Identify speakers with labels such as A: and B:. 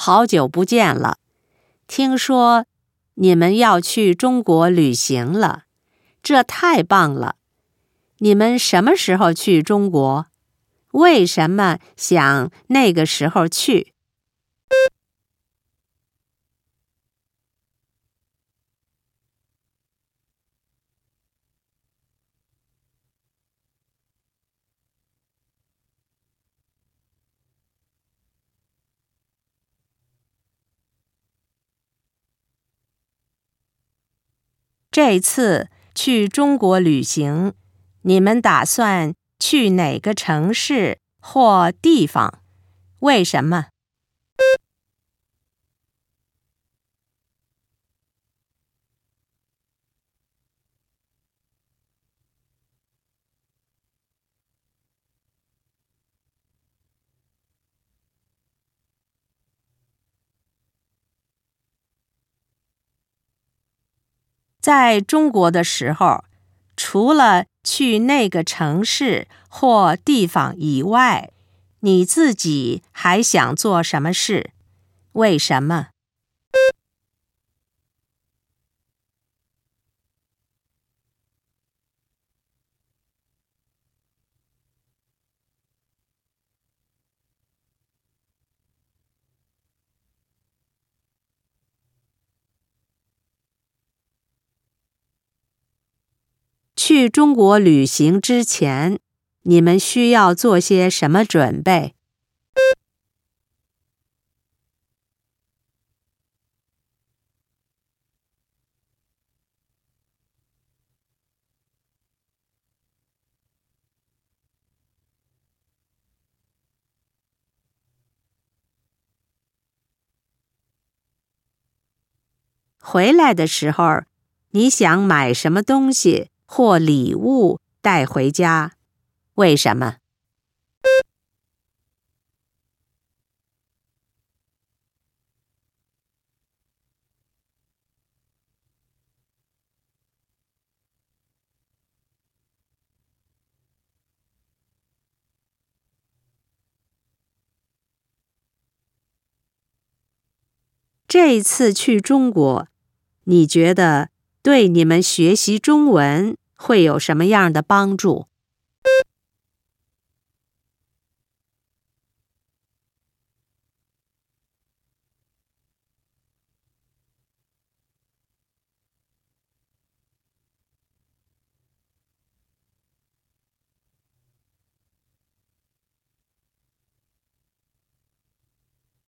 A: 好久不见了，听说你们要去中国旅行了，这太棒了！你们什么时候去中国？为什么想那个时候去？这次去中国旅行，你们打算去哪个城市或地方？为什么？在中国的时候，除了去那个城市或地方以外，你自己还想做什么事？为什么？去中国旅行之前，你们需要做些什么准备？回来的时候，你想买什么东西或礼物带回家？为什么？这次去中国，你觉得对你们学习中文会有什么样的帮助？